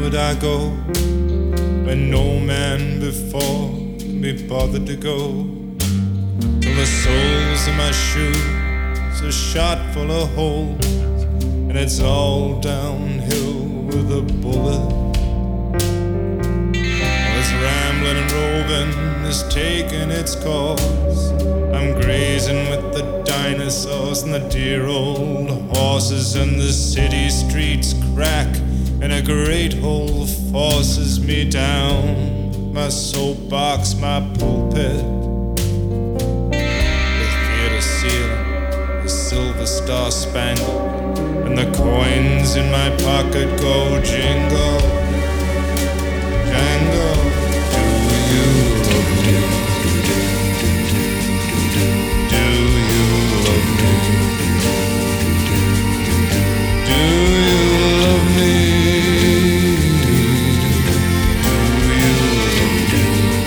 onward I go, where no man before can be bothered to go, till the soles of my shoes are shot full of holes, and it's all downhill with a bullet. This rambling and roving is taking its course. I'm grazing with the dinosaurs and the dear old horses, and the city streets crack and a great hole forces me down. My soapbox, my pulpit, the theater ceiling is silver star spangled, and the coins in my pocket go jingle, jangle. Do you love me? Do you love me? Do you love me? Do you love me?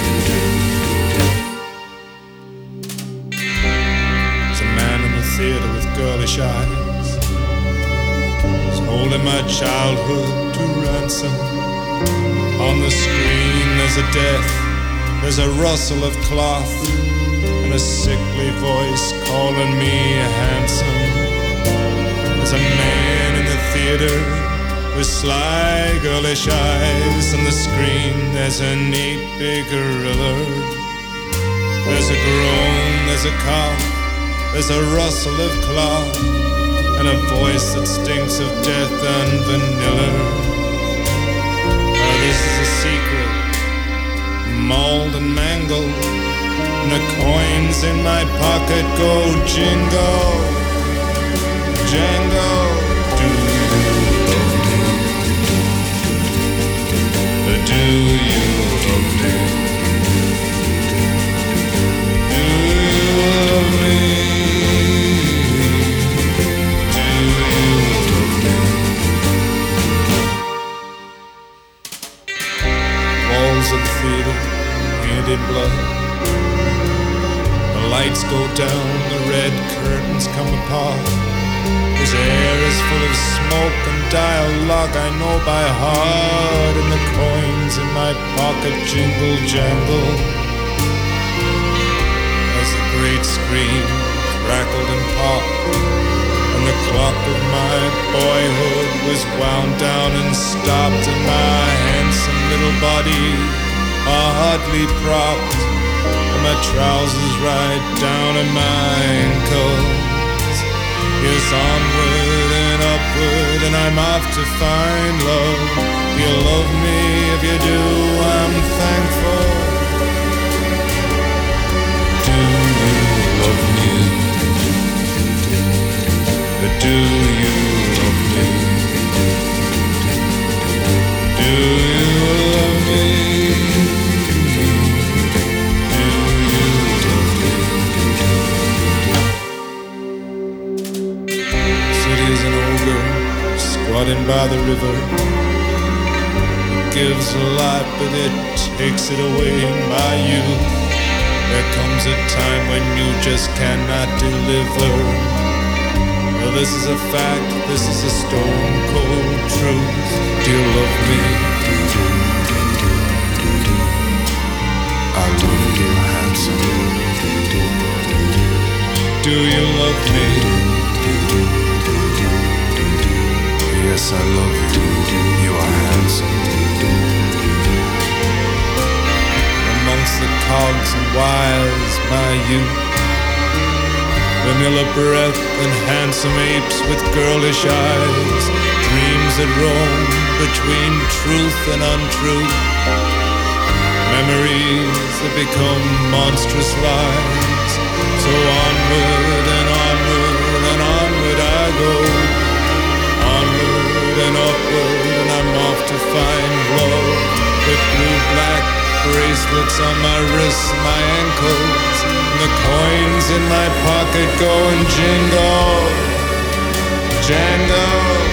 There's a man in the theater with girlish eyes, he's holding my childhood to ransom. On the screen there's a death, there's a rustle of cloth, and a sickly voice calling me handsome. There's a man in the theater with sly girlish eyes. On the screen there's an 8-big gorilla. There's a groan, there's a cough, there's a rustle of cloth, and a voice that stinks of death and vanilla. This is a secret, mauled and mangled, and the coins in my pocket go jingle, jangle. Do you love me? Do you love me? Do you love me? Do you love me? Walls of the theater painted in blood, the lights go down, the red curtains come apart. This air is full of smoke and dialogue I know by heart, and the coins in my pocket jingle jangle as the great screen crackled and popped, and the clock of my boyhood was wound down and stopped, and my handsome little body hardly propped, and my trousers right down at my ankles. Yes, onward and upward, and I'm off to find love. You love me, if you do, I'm thankful. Do you love me? Do you love me? Do you love me? Squatting by the river, it gives a lot, but it takes it away in my youth. There comes a time when you just cannot deliver. Well, this is a fact, this is a stone cold truth. Do you love me? I love you, handsome. Do you love me? Yes, I love you. You are handsome. Amongst the cogs and wires, my youth, vanilla breath and handsome apes with girlish eyes, dreams that roam between truth and untruth, memories that become monstrous lies. So onward and onward and onward I go, and upward, and I'm off to find love, with blue-black bracelets on my wrists and my ankles, and the coins in my pocket go and jingle, jangle.